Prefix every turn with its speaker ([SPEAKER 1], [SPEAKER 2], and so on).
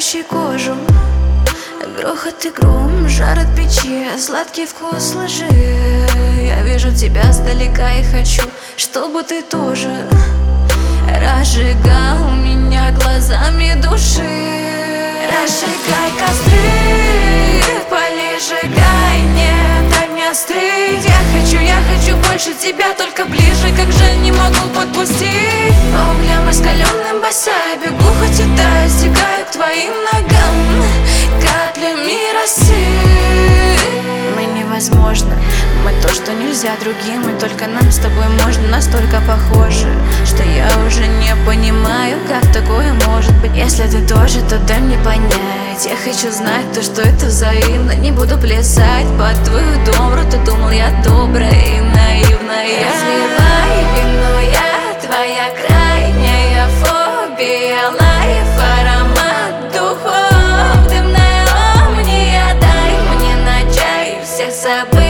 [SPEAKER 1] горящей кожу. Грохот и гром, жар от печи, сладкий вкус лжи. Я вижу тебя сдалека и хочу, чтобы ты тоже разжигал меня глазами души. Разжигай костры, пали, сжигай, нет огня стыть. Я хочу больше тебя, только ближе, как же не могу подпустить. По углям раскаленным босая бегу, хоть и таю, стекаю к твоим ногам каплями росы. Мы невозможно, мы то, что нельзя другим, и только нам с тобой можно. Настолько похожи, что я уже не понимаю, как такое может быть. Если ты тоже, то дай мне понять. Я хочу знать то, что это взаимно. Не буду плясать под твою добру. Ты думал, я добрая и наивная. Разливай вино, я твоя крайняя фобия. Лайф, аромат духов, дымная омния. Дай мне на чай всех событий.